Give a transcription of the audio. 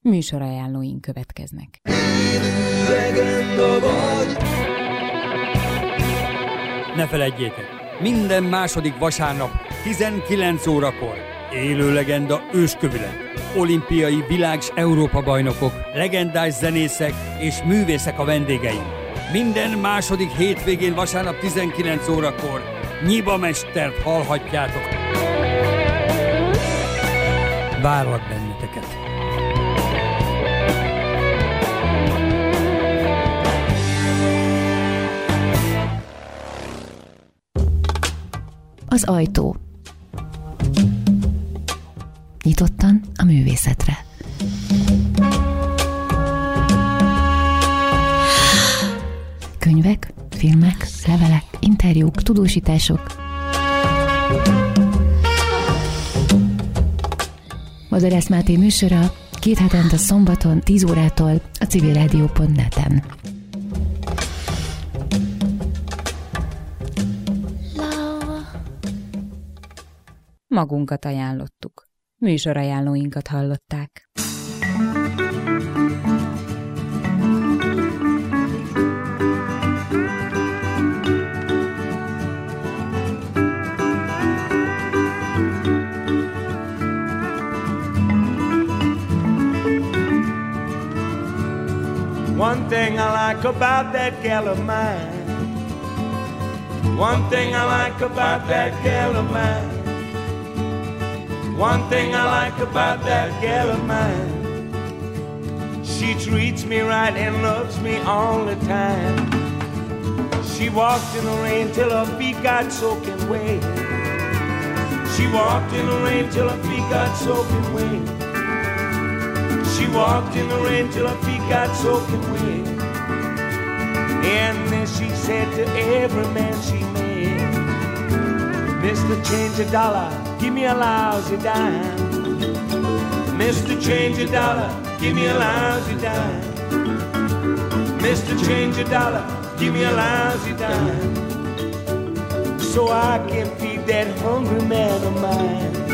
Műsorajánlóink következnek. Ne feledjétek, minden második vasárnap 19 órakor élő legenda őskövület. Olimpiai világ- s Európa-bajnokok, legendás zenészek és művészek a vendégeink. Minden második hétvégén vasárnap 19 órakor Nyiba mestert hallhatjátok. Várlak benneteket! Az ajtó. Nyitottan a művészetre. Könyvek, filmek, levelek, interjúk, tudósítások. Madarász Máté műsora 2 hetente szombaton 10 órától a civilradio.net-en. Magunkat ajánlottuk. Műsorajánlóinkat hallották. One thing I like about that gal of mine. One thing I like about that gal of mine. One thing I like about that gal of mine. She treats me right and loves me all the time. She walked in the rain till her feet got soaking wet. She walked in the rain till her feet got soaking wet. She walked in the rain till her feet got soaking wet. And then she said to every man she met, Mr. Change a dollar, give me a lousy dime. Mr. Change a dollar, give me a lousy dime. Mr. Change a dollar, give me a lousy dime. So I can feed that hungry man of mine.